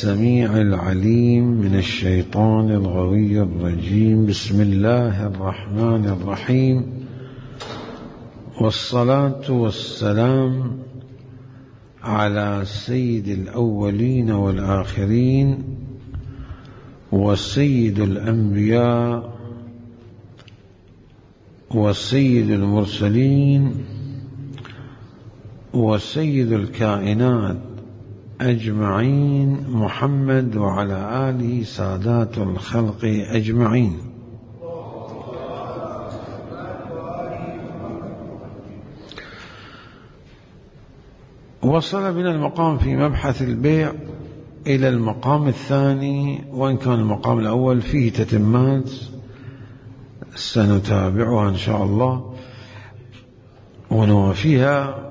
السميع العليم من الشيطان الغوي الرجيم. بسم الله الرحمن الرحيم، والصلاة والسلام على سيد الأولين والآخرين وسيد الأنبياء وسيد المرسلين وسيد الكائنات أجمعين، محمد وعلى آله سادات الخلق أجمعين. وصل بنا المقام في مبحث البيع إلى المقام الثاني، وإن كان المقام الأول فيه تتمات سنتابعها إن شاء الله ونوافيها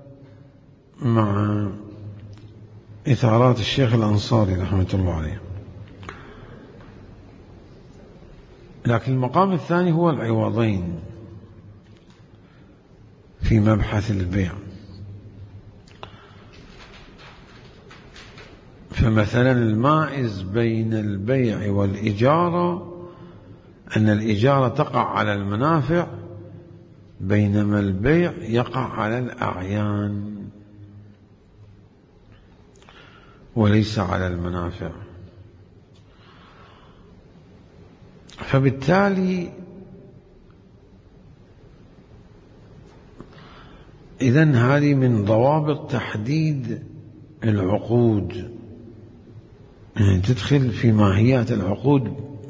مع إثارات الشيخ الأنصاري رحمة الله عليه. لكن المقام الثاني هو العوضين في مبحث البيع. فمثلا المائز بين البيع والإجارة أن الإجارة تقع على المنافع بينما البيع يقع على الأعيان وليس على المنافع. فبالتالي إذن هذه من ضوابط تحديد العقود، يعني تدخل في ماهيات العقود،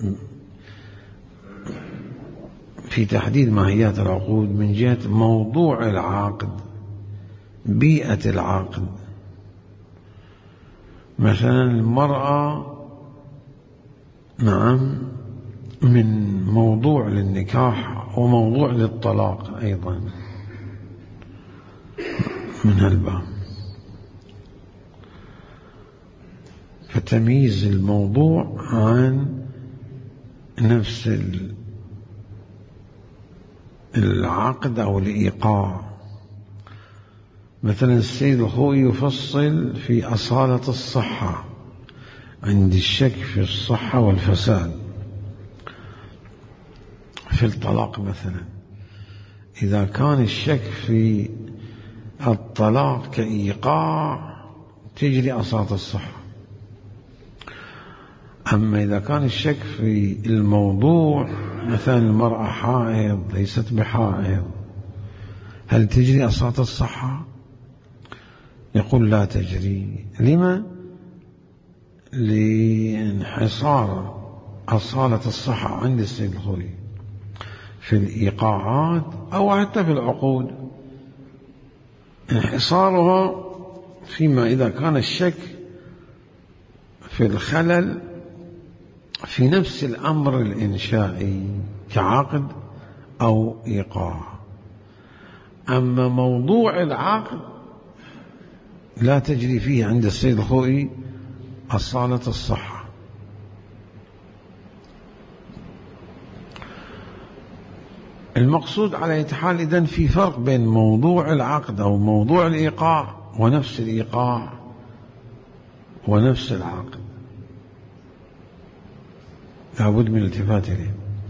في تحديد ماهيات العقود من جهة موضوع العقد، بيئة العقد. مثلا المرأة نعم من موضوع للنكاح وموضوع للطلاق أيضا من هالباب، فتمييز الموضوع عن نفس العقد أو الإيقاع. مثلا السيد الخوئي يفصل في أصالة الصحة عند الشك في الصحة والفساد في الطلاق. مثلا إذا كان الشك في الطلاق كإيقاع تجري أصالة الصحة، أما إذا كان الشك في الموضوع مثلا المرأة حائض ليست بحائض، هل تجري أصالة الصحة؟ يقول لا تجري. لما؟ لانحصار أصالة الصحة عند السيد الخوئي في الإيقاعات أو حتى في العقود، انحصارها فيما إذا كان الشك في الخلل في نفس الأمر الإنشائي كعقد أو إيقاع. أما موضوع العقد لا تجري فيه عند السيد الخوئي أصالة الصحة. المقصود على أي حال إذن في فرق بين موضوع العقد أو موضوع الإيقاع ونفس الإيقاع ونفس العقد، لابد من الالتفات إليه.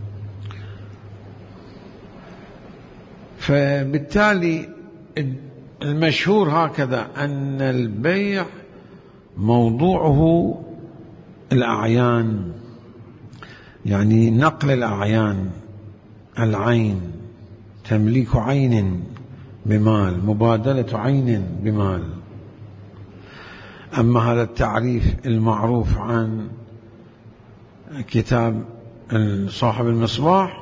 فبالتالي المشهور هكذا أن البيع موضوعه الأعيان، يعني نقل الأعيان، العين، تمليك عين بمال، مبادلة عين بمال. أما هذا التعريف المعروف عن كتاب صاحب المصباح،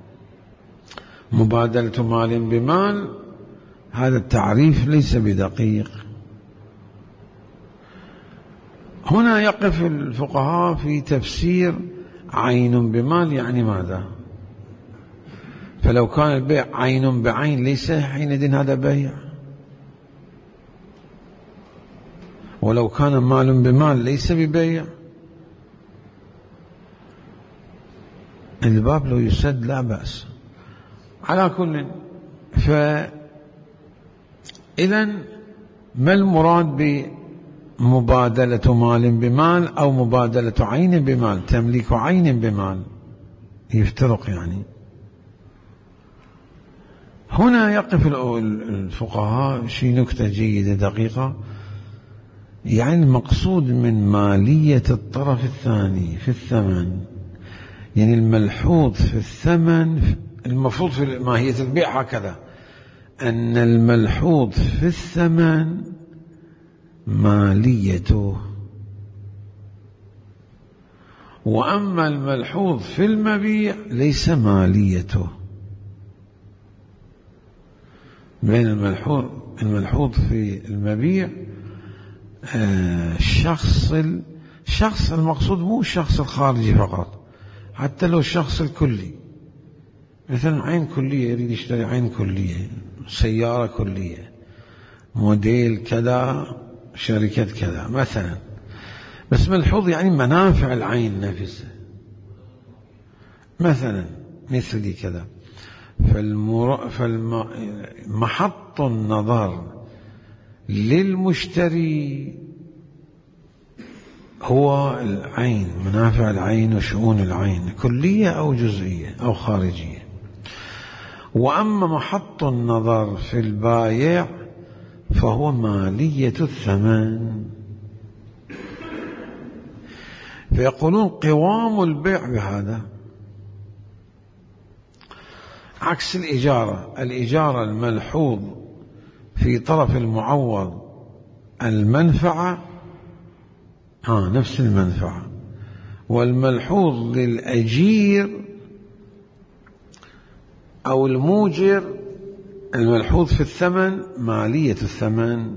مبادلة مال بمال، هذا التعريف ليس بدقيق. هنا يقف الفقهاء في تفسير عين بمال يعني ماذا. فلو كان البيع عين بعين ليس حينئذ هذا بيع، ولو كان مال بمال ليس ببيع. الباب لو يسد لا بأس. على كل، فإذن ما المراد مبادلة مال بمال أو مبادلة عين بمال، تمليك عين بمال، يفترق يعني. هنا يقف الفقهاء شيء نكتة جيدة دقيقة، يعني المقصود من مالية الطرف الثاني في الثمن، يعني الملحوظ في الثمن، المفروض في ماهية البيع هكذا، أن الملحوظ في الثمن ماليته، وأما الملحوظ في المبيع ليس ماليته. بين الملحوظ في المبيع الشخص المقصود مو الشخص الخارجي فقط، حتى لو الشخص الكلي، مثلا عين كلية يريد يشتري عين كلية، سيارة كلية، موديل كذا، شركة كذا مثلا، بس ملحوظ يعني منافع العين نفسها مثلا مثل كذا. فمحط النظر للمشتري هو العين، منافع العين وشؤون العين، كلية أو جزئية أو خارجية. وأما محط النظر في البائع فهو مالية الثمن. فيقولون قوام البيع بهذا، عكس الإجارة الملحوظ في طرف المعوض المنفعة، نفس المنفعة، والملحوظ للأجير أو الموجر الملحوظ في الثمن مالية الثمن.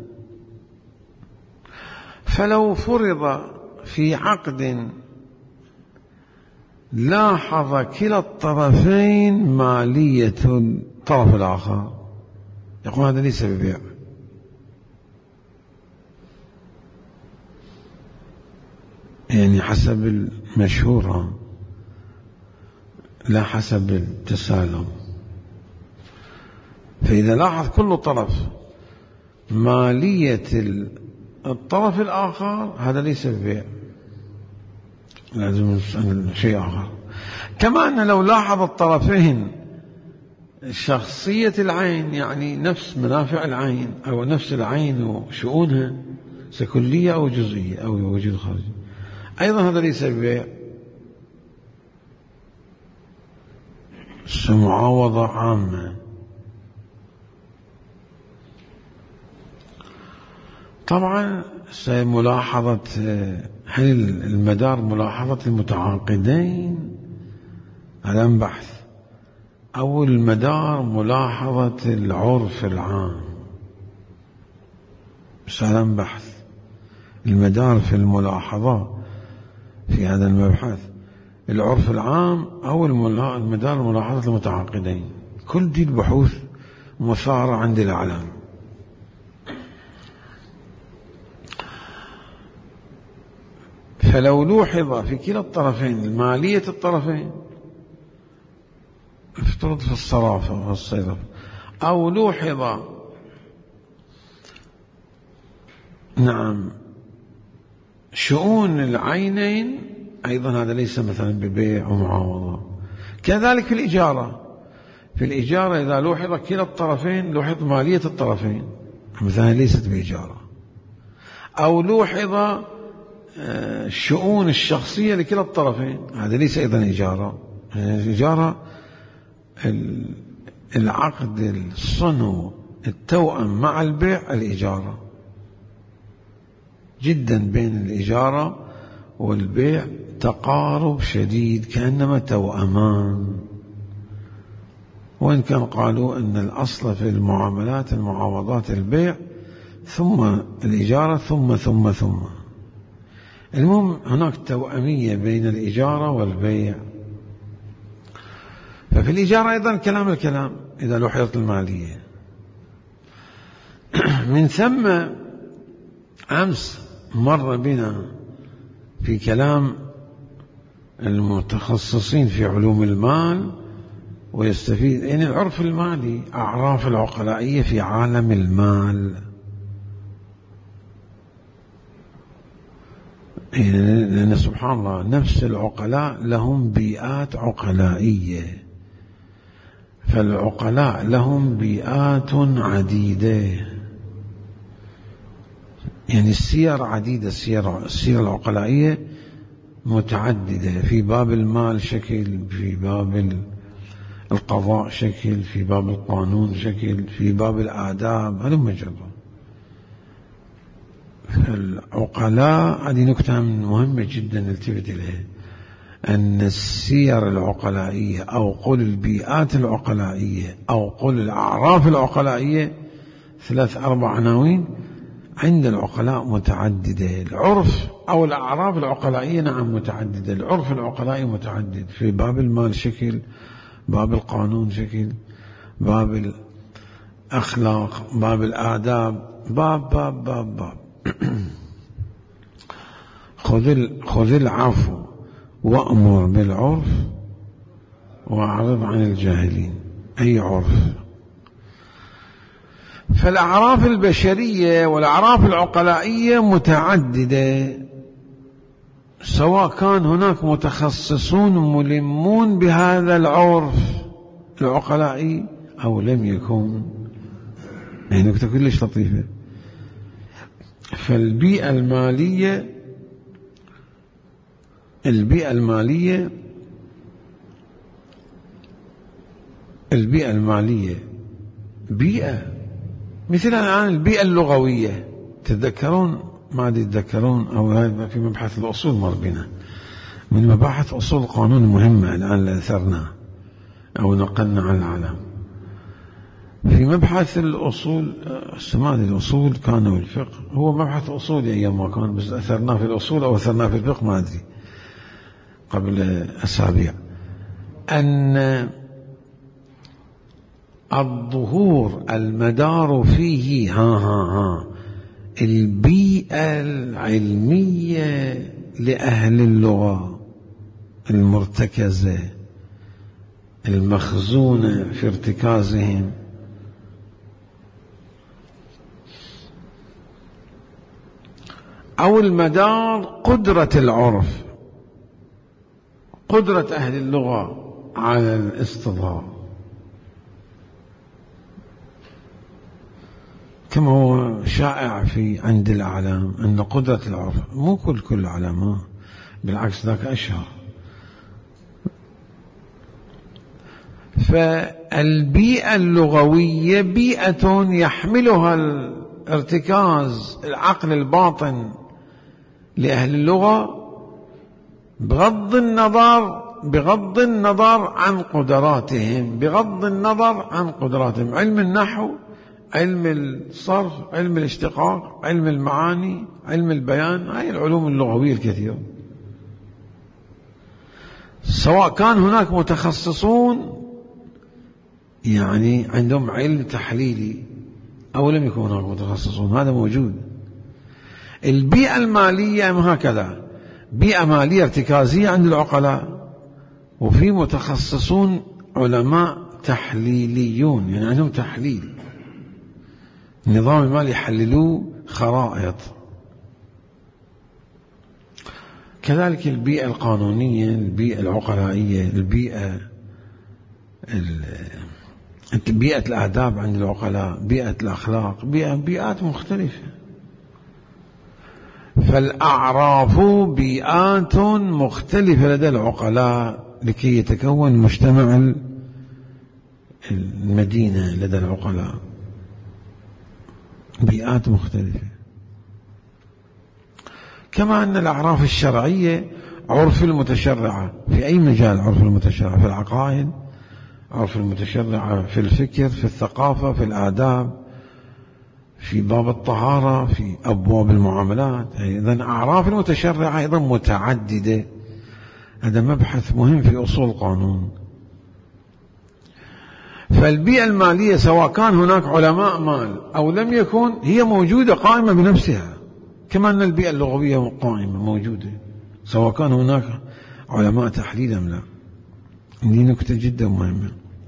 فلو فرض في عقد لاحظ كلا الطرفين مالية الطرف الآخر، يقول هذا ليس ببيع، يعني حسب المشهور لا حسب التسالم. فإذا لاحظ كل طرف مالية الطرف الآخر هذا ليس ببيع، لازم نسأل شيء آخر. كما أن لو لاحظ الطرفين شخصية العين، يعني نفس منافع العين أو نفس العين وشؤونها كلية أو جزئية أو وجود خارجي، أيضا هذا ليس ببيع، معاوضة عامة. طبعا ملاحظة، هل المدار ملاحظة المتعاقدين على بحث، أو المدار ملاحظة العرف العام على بحث؟ المدار في الملاحظة في هذا المبحث العرف العام أو المدار ملاحظة المتعاقدين. كل دي البحوث مثارة عند الإعلام. فلو لوحظ في كلا الطرفين مالية الطرفين، افترض في الصرافة والصرف، أو لوحظ شؤون العينين، أيضا هذا ليس مثلا ببيع ومعاوضة. كذلك في الإجارة إذا لوحظ كلا الطرفين، لوحظ مالية الطرفين، مثلا ليست بإجارة. أو لوحظ الشؤون الشخصية لكلا الطرفين، هذا ليس أيضا إجارة. الإجارة العقد الصنو التوأم مع البيع، الإجارة جدا بين الإجارة والبيع تقارب شديد كأنما توأمان، وإن كان قالوا أن الأصل في المعاملات المعاوضات البيع ثم الإجارة ثم. المهم هناك توأمية بين الإجارة والبيع. ففي الإجارة أيضا الكلام إذا لوحظت المالية. من ثم أمس مر بنا في كلام المتخصصين في علوم المال ويستفيد، يعني العرف المالي، أعراف العقلائية في عالم المال. لأن سبحان الله نفس العقلاء لهم بيئات عقلائية، فالعقلاء لهم بيئات عديدة، يعني السير عديدة، السير العقلائية متعددة، في باب المال شكل، في باب القضاء شكل، في باب القانون شكل، في باب الآداب، هذا مجرد. فالعقلاء هذه نكتة مهمة جدا نلتفت إليها، أن السير العقلائية أو قل البيئات العقلائية أو قل الأعراف العقلائية 3-4 عناوين عند العقلاء متعددة. العرف أو الأعراف العقلائية نعم متعددة، العرف العقلائي متعدد، في باب المال شكل، باب القانون شكل، باب الأخلاق، باب الآداب، باب خذ العفو وأمر بالعرف وأعرض عن الجاهلين. أي عرف؟ فالأعراف البشرية والأعراف العقلائية متعددة، سواء كان هناك متخصصون ملمون بهذا العرف العقلائي أو لم يكن. يعني نكتة كلش لطيفة. فالبيئة المالية بيئة، مثل الآن البيئة اللغوية، تتذكرون ما تتذكرون أو هذا في مبحث الأصول مر بنا، من مباحث أصول القانون المهمة الآن لأثرنا أو نقلنا عن العالم. في مبحث الأصول، السماد الأصول كان والفقه، هو مبحث أصول أيام ما كان، بس أثرناه في الأصول أو أثرناه في الفقه ما أدري، قبل أسابيع، أن الظهور المدار فيه البيئة العلمية لأهل اللغة المرتكزة المخزونة في ارتكازهم، أو المدار قدرة العرف، قدرة أهل اللغة على الاستظهار، كما هو شائع في عند الأعلام أن قدرة العرف، مو كل العلماء، بالعكس ذاك أشهر. فالبيئة اللغوية بيئة يحملها الارتكاز العقل الباطن لأهل اللغة بغض النظر عن قدراتهم، علم النحو، علم الصرف، علم الاشتقاق، علم المعاني، علم البيان، هاي العلوم اللغوية الكثيرة. سواء كان هناك متخصصون يعني عندهم علم تحليلي أو لم يكن هناك متخصصون، هذا موجود. البيئة المالية هكذا، بيئة مالية ارتكازية عند العقلاء، وفي متخصصون علماء تحليليون، يعني عندهم تحليل، النظام المالي يحللوه خرائط. كذلك البيئة القانونية، البيئة العقلائية، بيئة الآداب عند العقلاء، بيئة الأخلاق، بيئات مختلفة. فالأعراف بيئات مختلفة لدى العقلاء لكي يتكون مجتمع المدينة لدى العقلاء، بيئات مختلفة. كما أن الأعراف الشرعية عرف المتشرعة في أي مجال، عرف المتشرعة في العقائد، عرف المتشرعة في الفكر، في الثقافة، في الآداب، في باب الطهارة، في أبواب المعاملات. إذن أعراف المتشرعة أيضا متعددة، هذا مبحث مهم في أصول القانون. فالبيئة المالية سواء كان هناك علماء مال أو لم يكن، هي موجودة قائمة بنفسها، كما أن البيئة اللغوية قائمة موجودة سواء كان هناك علماء تحليل أم لا. دي نكتة جدا مهمة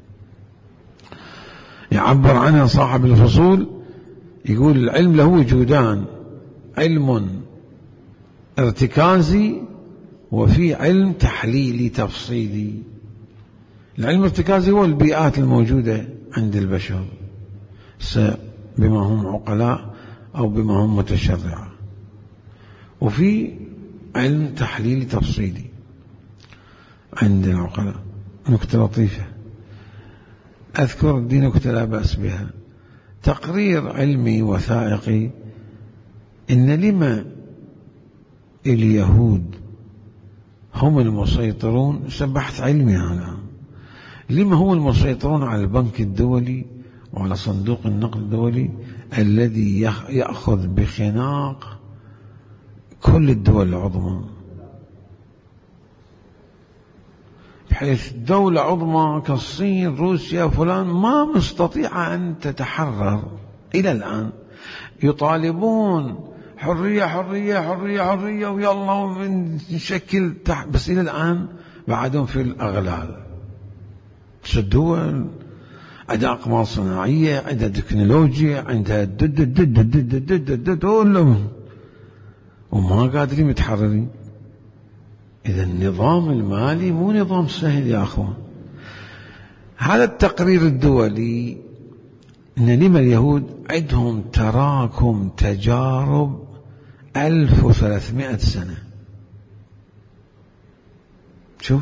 يعبر عنها صاحب الفصول، يقول العلم له وجودان، علم ارتكازي وفي علم تحليلي تفصيلي. العلم الارتكازي هو البيئات الموجودة عند البشر بما هم عقلاء أو بما هم متشرعة، وفي علم تحليلي تفصيلي عند العقلاء. نكتة لطيفة أذكر دي نكتة لا بأس بها، تقرير علمي وثائقي إن لما اليهود هم المسيطرون، بحث علمي هذا، لما هم المسيطرون على البنك الدولي وعلى صندوق النقد الدولي الذي يأخذ بخناق كل الدول العظمى، بحيث دولة عظمى كالصين روسيا فلان ما مستطيعة أن تتحرر إلى الآن، يطالبون حرية حرية حرية حرية ويلا نشكل بس إلى الآن بعدهم في الأغلال. الدول عندها أقمار صناعية، عندها تكنولوجيا، عندها وما قادرين متحررين. إذا النظام المالي مو نظام سهل يا أخوان. هذا التقرير الدولي إن لما اليهود عندهم تراكم تجارب 1300 سنة. شوف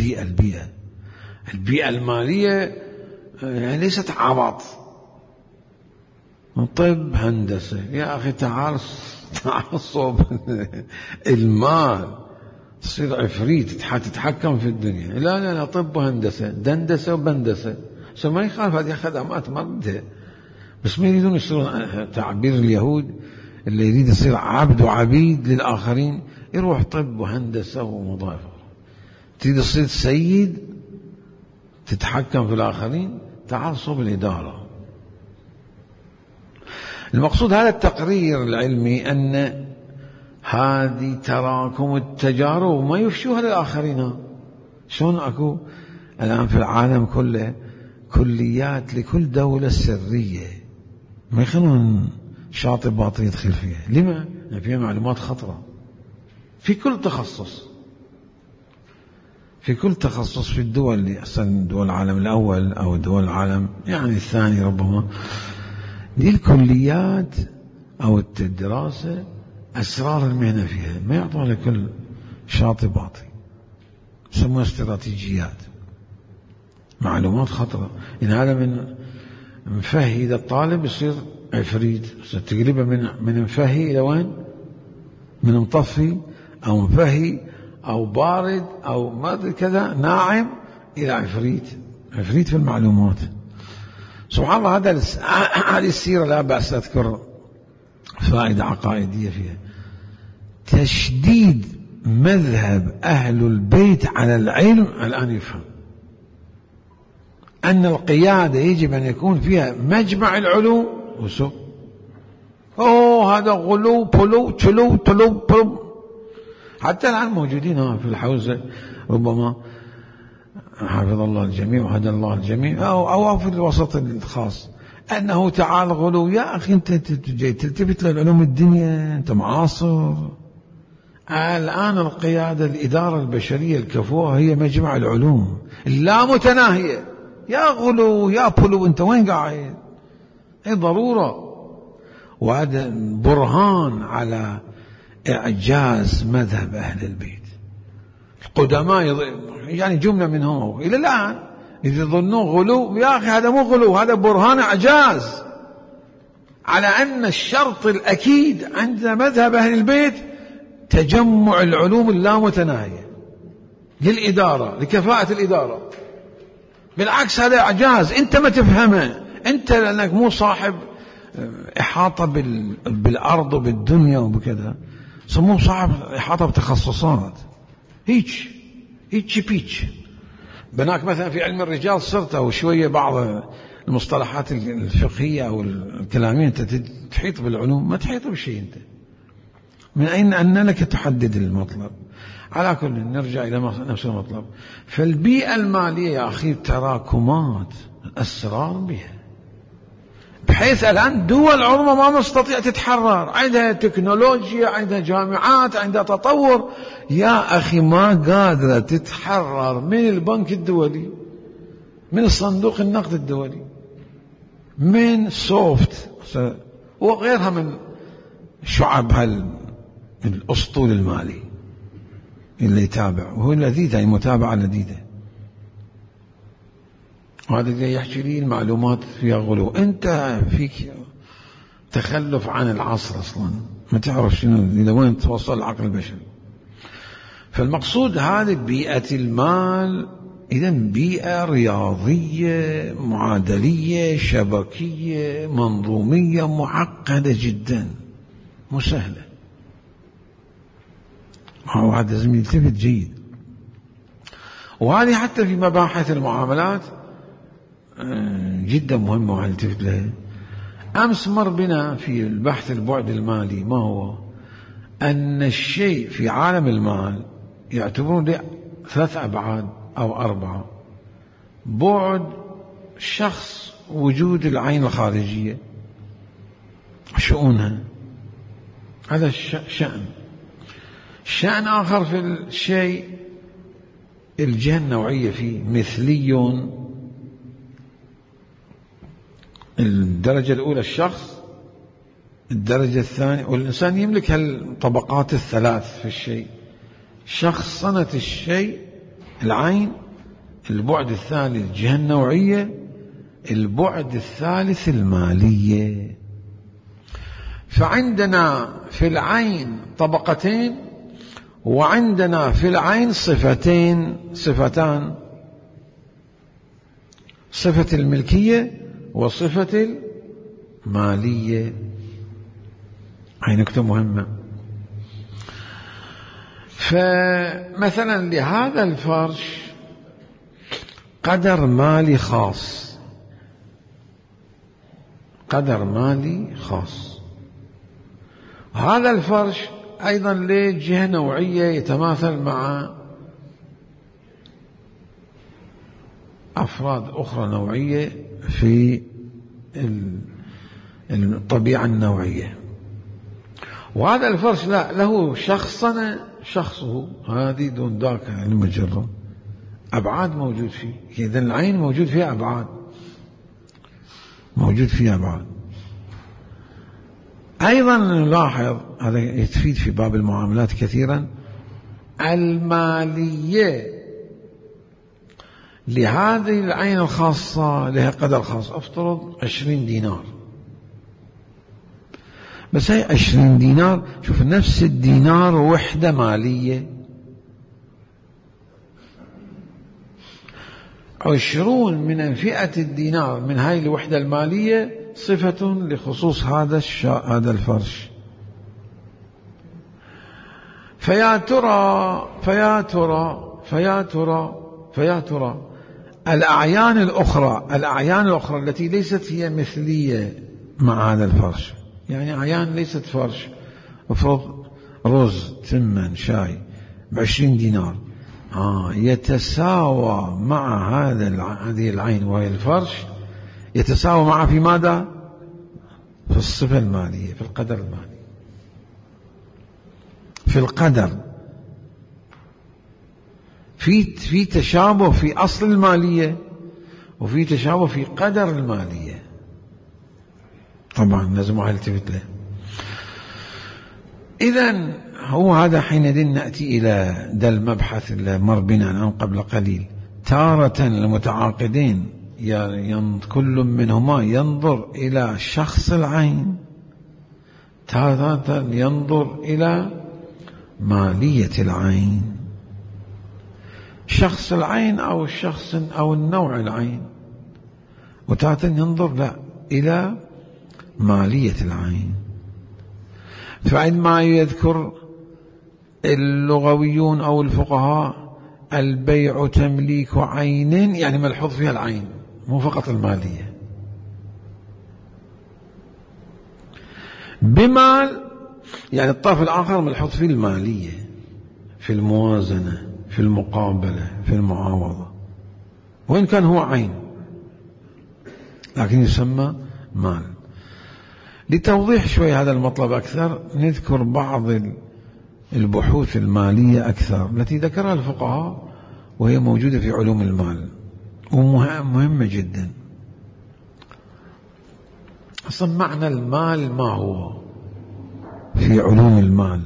البيئة المالية يعني ليست عبط، طب هندسة يا أخي تعال صوب المال تصير عفريت تتحكم في الدنيا. لا طب وهندسة، دندسة وبندسة، ما يخالف، هذه خدمات مادة، بس ما يريدون يصيرون تعبير اليهود اللي يريد يصير عبد وعبيد للآخرين يروح طب وهندسة ومضافة. تريد تصير سيد تتحكم في الآخرين، تعال صوب الإدارة. المقصود هذا التقرير العلمي أن هذه تراكم التجارب وما يفشوها للآخرين. شلون أكو الآن في العالم كله كليات لكل دولة سرية ما يخلون شاطئ باطل يدخل فيها. لما؟ يعني فيها معلومات خطرة في كل تخصص، في كل تخصص في الدول اللي أحسن دول العالم الأول أو دول العالم يعني الثاني ربما. دي الكليات أو الدراسة أسرار المهنة فيها ما يعطون لكل شاطئ باطل، يسموها استراتيجيات، معلومات خطرة. إن هذا من فهي إذا الطالب يصير عفريت، تقلبه من مفهي إلى وين؟ من مطفي أو مفهي أو بارد أو ما أدري كذا ناعم إلى عفريت في المعلومات. سبحان الله. هذه السيرة لا بأس أذكر فائدة عقائدية فيها، تشديد مذهب أهل البيت على العلم. الآن يفهم أن القيادة يجب أن يكون فيها مجمع العلوم وسوء. هذا غلو بلو تلو تلو. حتى الآن موجودين في الحوزة ربما حفظ الله الجميع وهدى الله الجميع أو في الوسط الخاص أنه تعال غلو. يا أخي أنت جاي تلتفت للعلوم الدنيا، أنت معاصر. الآن القيادة الإدارة البشرية الكفوة هي مجمع العلوم اللا متناهية. يا غلو يا بلو أنت وين قاعد؟ هي ضرورة. وهذا برهان على إعجاز مذهب أهل البيت القدماء. يعني جملة منهم إلى الآن يظنون غلو. يا أخي هذا مو غلو، هذا برهان إعجاز على أن الشرط الأكيد عند مذهب أهل البيت تجمع العلوم اللامتناهية للإدارة، لكفاءة الإدارة. بالعكس هذا إعجاز أنت ما تفهمه، أنت لأنك مو صاحب إحاطة بالأرض وبالدنيا وبكذا، مو صاحب إحاطة بتخصصات. هيك بيتش بناك مثلا في علم الرجال صرت أو شوية بعض المصطلحات الفقهية أو الكلامية أنت تحيط بالعلوم، ما تحيط بشيء. أنت من أين أن لك تحدد المطلب؟ على كل نرجع إلى نفس المطلب. فالبيئة المالية يا أخي تراكمات أسرار بها، بحيث الآن دول عظمى ما مستطيع تتحرر، عندها تكنولوجيا، عندها جامعات، عندها تطور، يا أخي ما قادرة تتحرر من البنك الدولي، من صندوق النقد الدولي، من سوفت وغيرها من شعب الأسطول المالي اللي يتابع، وهو لذيذة، المتابعة لذيذة. وهذا اللي يحكي لي المعلومات فيها غلو، أنت فيك تخلف عن العصر أصلا، ما تعرف شنو إلى وين توصل العقل البشري. فالمقصود هذه بيئة المال، إذن بيئة رياضية معادلية شبكية منظومية معقدة جدا، مو سهلة. وهذا لازم يلتفت جيد. وهذه حتى في مباحث المعاملات جدا مهمة وهنلتفت لها. أمس مر بنا في البحث البعد المالي ما هو أن الشيء في عالم المال يعتبرون له 3 أبعاد أو 4. بعد شخص وجود العين الخارجية شؤونها، هذا شأن. شأن آخر في الشيء الجهة النوعية فيه، مثلي. الدرجة الأولى الشخص، الدرجة الثانية، والإنسان يملك هالطبقات الثلاث في الشيء: شخصنة الشيء العين، البعد الثاني الجهة النوعية، البعد الثالث المالية. فعندنا في العين طبقتين، وعندنا في العين صفتان: صفة الملكية وصفة المالية. هاي نكتة مهمة. فمثلا لهذا الفرش قدر مالي خاص، قدر مالي خاص. هذا الفرش أيضا له جهة نوعية يتماثل مع أفراد أخرى نوعية في الطبيعة النوعية. وهذا الفرش لا له شخصه هذه دون ذاك المجرد، أبعاد موجود فيه. إذن العين موجود فيها أبعاد، موجود فيها أبعاد. أيضا نلاحظ، هذا يتفيد في باب المعاملات كثيرا، المالية لهذه العين الخاصة لها قدر خاص. افترض 20 دينار، بس هي 20 دينار، شوف نفس الدينار وحدة مالية، 20 من فئة الدينار من هاي الوحدة المالية صفة لخصوص هذا الفرش. فيا ترى الأعيان الأخرى التي ليست هي مثلية مع هذا الفرش، يعني أعيان ليست فرش، افرض رز، ثمن، شاي ب20 دينار، يتساوى مع هذه العين وهي الفرش، يتساوى معها في ماذا؟ في الصفة المالية، في القدر المالي، في القدر. في تشابه في أصل المالية، وفي تشابه في قدر المالية. طبعا لازم نلتفت له. إذن هو هذا حينئذ نأتي إلى ذا المبحث اللي مر بنا الآن قبل قليل. تارة المتعاقدين كل منهما ينظر إلى شخص العين، تارة ينظر إلى مالية العين، شخص العين أو الشخص أو النوع العين، وتارة ينظر إلى مالية العين. فعندما يذكر اللغويون أو الفقهاء البيع تمليك عين، يعني ملحوظ فيها العين مو فقط المالية. بمال يعني الطرف الآخر ملحوظ فيه المالية، في الموازنة، في المقابلة، في المعاوضة، وإن كان هو عين لكن يسمى مال. لتوضيح شوي هذا المطلب أكثر نذكر بعض البحوث المالية أكثر التي ذكرها الفقهاء وهي موجودة في علوم المال ومهمة جدا. أصلا معنى المال ما هو في علوم المال،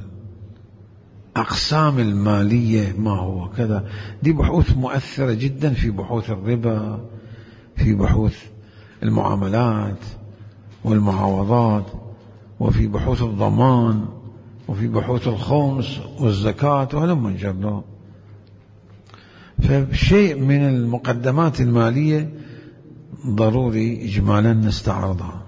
أقسام المالية ما هو كذا، دي بحوث مؤثرة جدا في بحوث الربا، في بحوث المعاملات والمعاوضات، وفي بحوث الضمان، وفي بحوث الخمس والزكاة وهلم جرا. فشيء من المقدمات المالية ضروري إجمالا نستعرضها.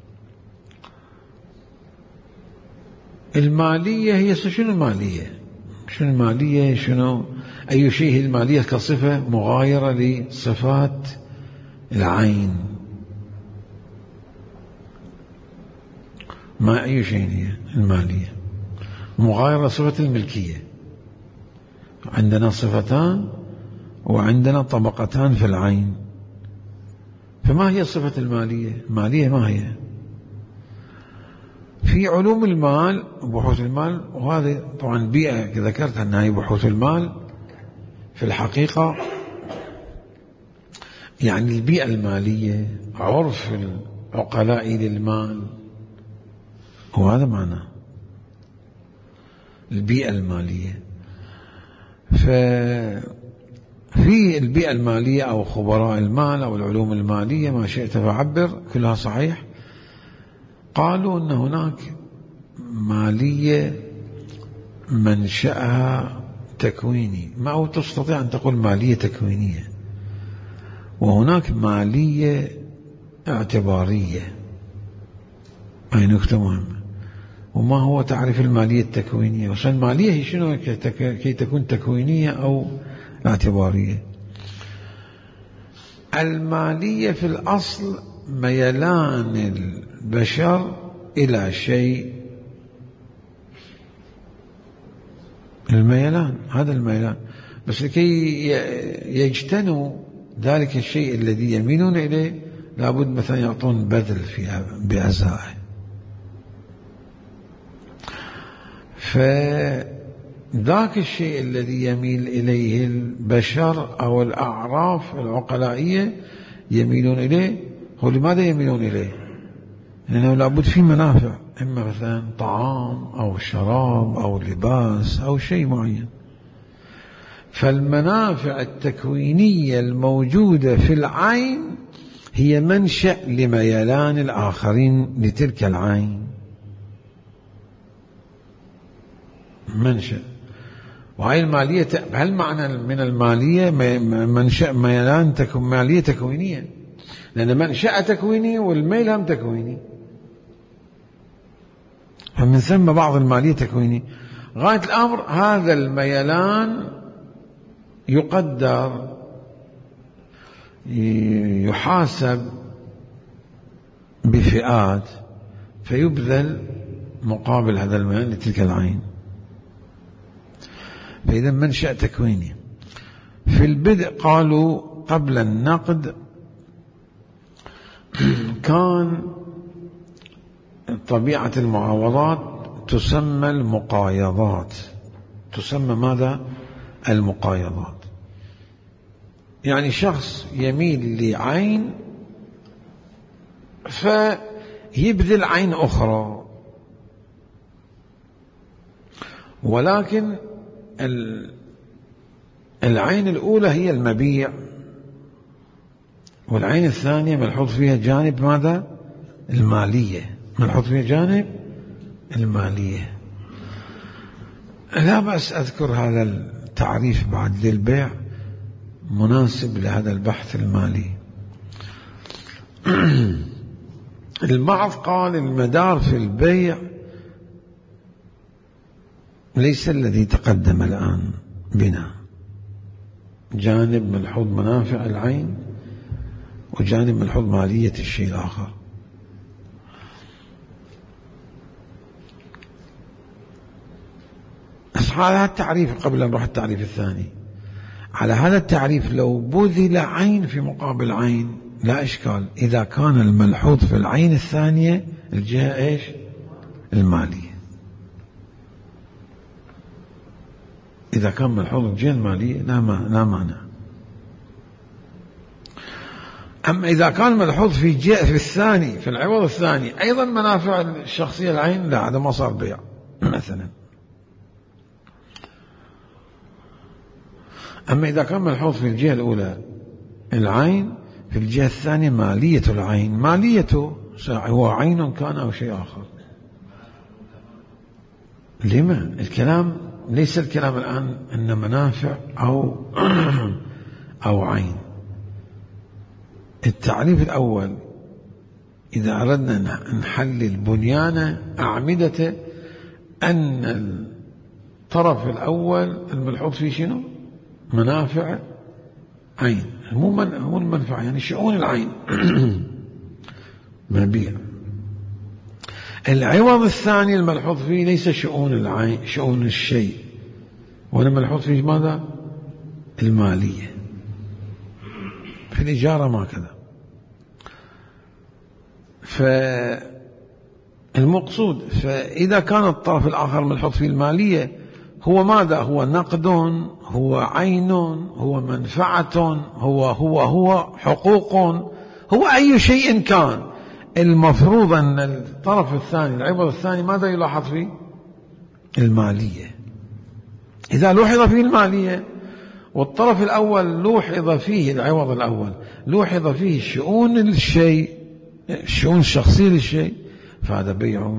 المالية هي شنو المالية؟ شنو المالية؟ شنو أي شيء هي المالية كصفة مغايرة لصفات العين؟ ما أي شيء هي المالية مغايرة صفة الملكية. عندنا صفتان وعندنا طبقتان في العين، فما هي صفة المالية؟ المالية ما هي؟ في علوم المال وبحوث المال، وهذه طبعا بيئة ذكرت أنها هي بحوث المال في الحقيقة، يعني البيئة المالية عرف العقلاء للمال، وهذا معناه البيئة المالية. ففي البيئة المالية أو خبراء المال أو العلوم المالية ما شئت فعبر كلها صحيح، قالوا أن هناك مالية منشأها تكويني، ما هو تستطيع أن تقول مالية تكوينية، وهناك مالية اعتبارية. هاي نكتة مهمة. وما هو تعريف المالية التكوينية؟ وصل المالية هي شنو كي تكون تكوينية أو اعتبارية؟ المالية في الأصل ميلان البشر إلى شيء، الميلان، هذا الميلان، بس لكي يجتنوا ذلك الشيء الذي يميلون إليه لابد مثلا يعطون بذل فيها بأزائه. فذاك الشيء الذي يميل إليه البشر أو الأعراف العقلائية يميلون إليه، هو لماذا يميلون إليه؟ لأنه لابد فيه منافع، إما مثلا طعام أو شراب أو لباس أو شيء معين. فالمنافع التكوينية الموجودة في العين هي منشأ لميلان الآخرين لتلك العين، منشأ. وهي المالية، هل معنى من المالية منشأ ميلان مالية تكوينية؟ لأن منشأ تكويني والميل هم تكويني، فمن ثم بعض المالية تكويني. غاية الأمر هذا الميلان يقدر، يحاسب بفئات، فيبذل مقابل هذا الميلان لتلك العين. فإذا منشأ تكويني. في البدء قالوا قبل النقد كان طبيعة المعاوضات تسمى المقايضات. تسمى ماذا؟ المقايضات. يعني شخص يميل لعين فيبذل عين أخرى، ولكن العين الأولى هي المبيع، والعين الثانية ملحوظ فيها جانب ماذا؟ المالية، ملحوظ فيها جانب المالية. لا بأس أذكر هذا التعريف بعد للبيع، مناسب لهذا البحث المالي. البعض قال المدار في البيع ليس الذي تقدم الآن بنا، جانب ملحوظ منافع العين وجانب ملحوظ مالية الشيء الآخر. على هذا التعريف قبل أن نروح التعريف الثاني، على هذا التعريف لو بذل عين في مقابل عين لا إشكال، إذا كان الملحوظ في العين الثانية الجهة إيش؟ المالية. إذا كان ملحوظ الجهة المالية لا مانع. أما إذا كان ملحوظ في الثاني، في العوض الثاني أيضا منافع الشخصية العين، لا هذا ما صار بيع مثلا. أما إذا كان ملحوظ في الجهة الأولى العين، في الجهة الثانية مالية العين، ماليته هو عين كان أو شيء آخر. لما الكلام ليس الكلام الآن أن منافع أو عين. التعريف الأول إذا أردنا نحلل بنيان أعمدة أن الطرف الأول الملحوظ فيه شنو؟ منافع عين، مو المنفعة يعني شؤون العين مبيع. العوض الثاني الملحوظ فيه ليس شؤون العين، شؤون الشيء، وإنما ملحوظ فيه ماذا؟ المالية. في الإجارة ما كذا. فالمقصود فإذا كان الطرف الآخر ملحوظ فيه المالية، هو ماذا؟ هو نقد، هو عين، هو منفعة، هو حقوق، هو أي شيء كان. المفروض أن الطرف الثاني العوض الثاني ماذا يلاحظ فيه؟ المالية. إذا لوحظ فيه المالية والطرف الأول لوحظ فيه العوض الأول لوحظ فيه شؤون الشيء، الشؤون الشخصية للشيء، فهذا بيع.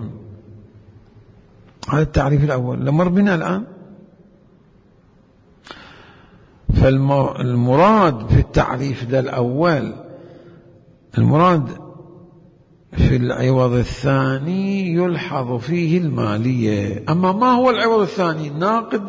هذا التعريف الأول لمر بنا الآن. فالمراد في التعريف ده الأول، المراد في العوض الثاني يلحظ فيه المالية. أما ما هو العوض الثاني؟ ناقد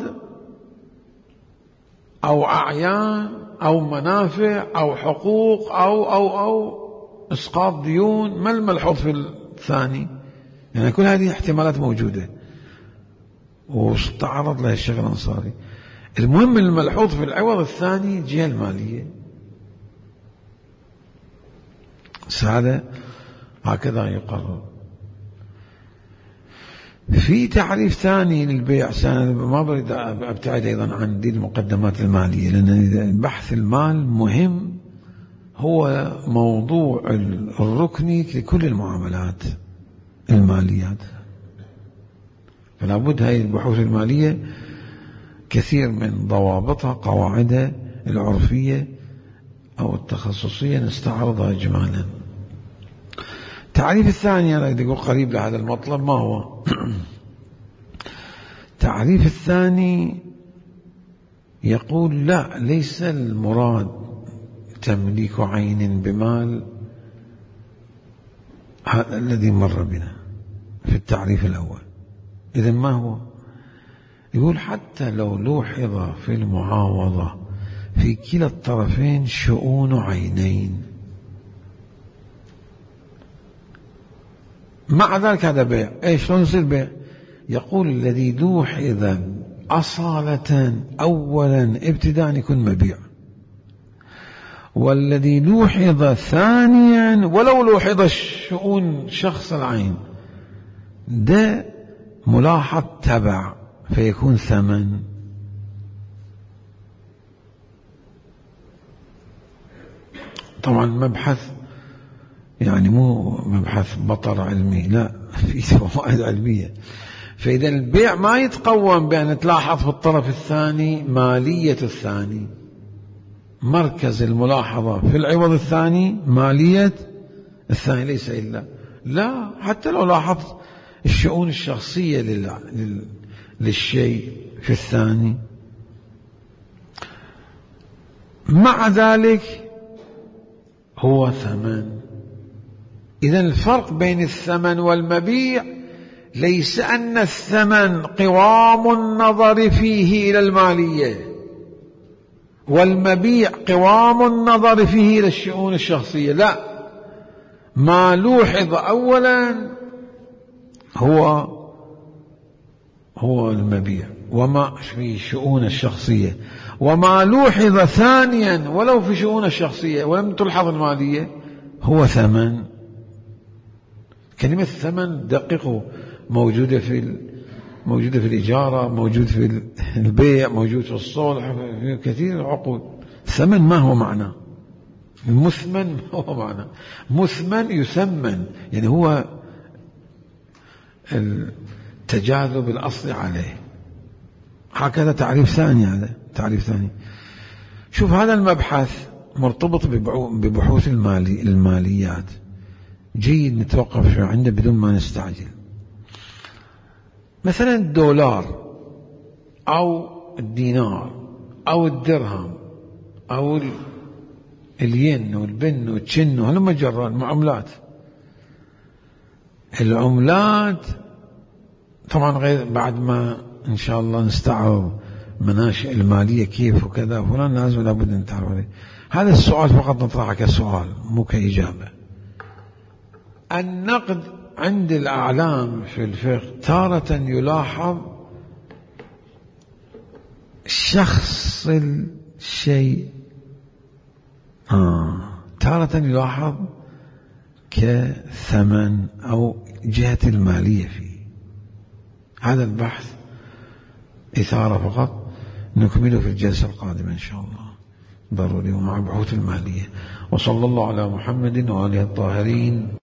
أو أعيان أو منافع أو حقوق أو إسقاط ديون. ما الملحوظ في الثاني؟ يعني كل هذه احتمالات موجودة واستعرض لها الشيخ الأنصاري. المهم الملحوظ في العوض الثاني الجهة المالية. هذا هكذا يقرر. في تعريف ثاني للبيع، ما بريد أبتعد أيضا عن دي المقدمات المالية، لأن بحث المال مهم، هو موضوع الركني لكل المعاملات الماليات. فلا بد هذه البحوث المالية كثير من ضوابطها، قواعدها العرفية أو التخصصية نستعرضها إجمالا. التعريف الثاني أنا أقول قريب لهذا المطلب، ما هو؟ التعريف الثاني يقول لا، ليس المراد تمليك عين بمال، هذا الذي مر بنا في التعريف الأول. إذن ما هو؟ يقول حتى لو لوحظ في المعاوضة في كلا الطرفين شؤون عينين، مع ذلك هذا بيع. ايش شلون يصير بيع؟ يقول الذي لوحظ أصالة أولا ابتداء يكون مبيع، والذي لوحظ ثانيا ولو لوحظ شؤون شخص العين ده ملاحظ تبع فيكون ثمن. طبعا مبحث يعني مو مبحث بطر علمي، لا، في فوائد علمية. فإذا البيع ما يتقوم بأن تلاحظ في الطرف الثاني مالية الثاني، مركز الملاحظة في العوض الثاني مالية الثاني ليس إلا، لا، حتى لو لاحظت الشؤون الشخصية للشيء في الثاني. مع ذلك هو ثمن. إذا الفرق بين الثمن والمبيع ليس أن الثمن قوام النظر فيه إلى المالية، والمبيع قوام النظر فيه إلى الشؤون الشخصية، لا، ما لوحظ أولا هو المبيع وما في شؤون الشخصية، وما لوحظ ثانيا ولو في شؤون الشخصية ولم تلحظ المالية هو ثمن. كلمة ثمن دققوا، موجودة في الإجارة، موجود في البيع، موجود في الصلح، في كثير العقود. ثمن ما هو معنى؟ المثمن ما هو معنى؟ مثمن يثمن، يعني هو التجاذب الأصلي عليه. هكذا تعريف ثاني، هذا تعريف ثاني. شوف هذا المبحث مرتبط ببحوث الماليات، جيد نتوقف عنده بدون ما نستعجل. مثلا الدولار أو الدينار أو الدرهم أو الين والبن والتشن وهلما جرى المعاملات. العملات طبعا غير، بعد ما إن شاء الله نستعرض مناشئ المالية كيف وكذا فلان، لازم لابد أن تعرف عليه. هذا السؤال فقط نطرحه كسؤال مو كإجابة. النقد عند الأعلام في الفقه تارة يلاحظ شخص الشيء، تارة يلاحظ كثمن أو جهة المالية فيه. هذا البحث إثارة فقط، نكمله في الجلسة القادمة إن شاء الله، ضروري، ومع بحوث المالية. وصلى الله على محمد وآله الطاهرين.